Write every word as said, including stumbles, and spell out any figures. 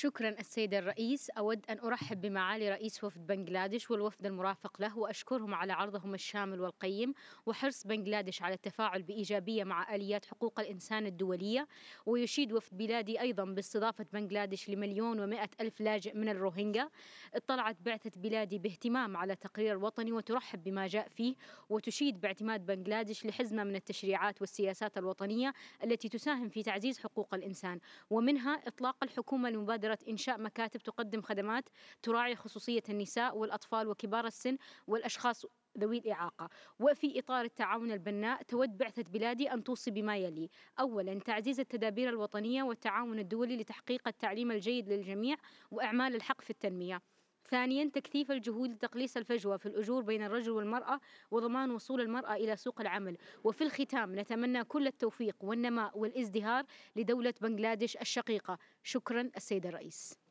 شكرا السيد الرئيس. أود أن أرحب بمعالي رئيس وفد بنغلاديش والوفد المرافق له، وأشكرهم على عرضهم الشامل والقيم وحرص بنغلاديش على التفاعل بإيجابية مع آليات حقوق الإنسان الدولية. ويشيد وفد بلادي أيضا باستضافة بنغلاديش لمليون ومائة ألف لاجئ من الروهينجا. اطلعت بعثة بلادي باهتمام على تقرير وطني وترحب بما جاء فيه، وتشيد باعتماد بنغلاديش لحزمة من التشريعات والسياسات الوطنية التي تساهم في تعزيز حقوق الإنسان، ومنها إطلاق الحكومة لمبادرة إنشاء مكاتب تقدم خدمات تراعي خصوصية النساء والأطفال وكبار السن والأشخاص ذوي الإعاقة. وفي إطار التعاون البناء تود بعثة بلادي أن توصي بما يلي: أولا، تعزيز التدابير الوطنية والتعاون الدولي لتحقيق التعليم الجيد للجميع وإعمال الحق في التنمية. ثانيا، تكثيف الجهود لتقليص الفجوة في الأجور بين الرجل والمرأة وضمان وصول المرأة إلى سوق العمل. وفي الختام، نتمنى كل التوفيق والنماء والازدهار لدولة بنغلاديش الشقيقة. شكرا السيد الرئيس.